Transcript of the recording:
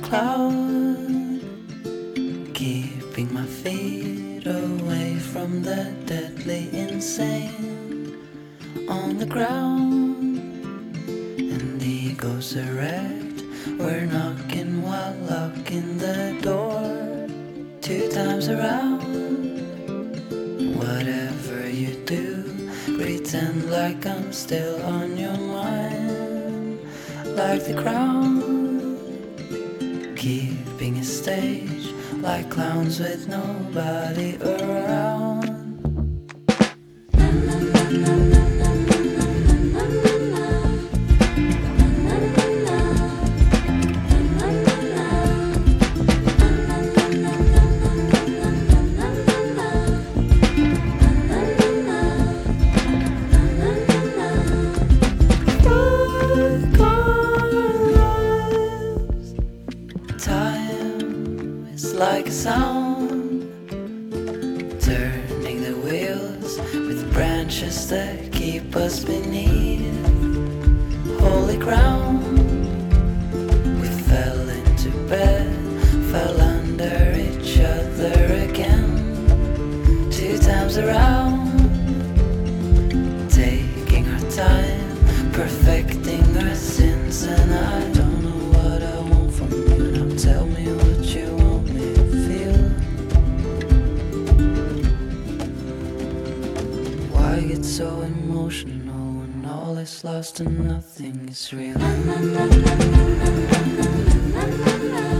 cloud, keeping my feet away from the deadly insane. On the ground, and egos erect, we're knocking while locking the door. 2 times around, whatever you do, pretend like I'm still on your mind. Like the crown, keeping a stage, like clowns with nobody around. Time is like a sound, turning the wheels with branches that keep us beneath holy ground. We fell into bed, fell under each other again. 2 times around, taking our time, perfecting our sins. And I don't know what I want from you. Now tell me what you want me to feel. Why get so emotional when all is lost and nothing is real?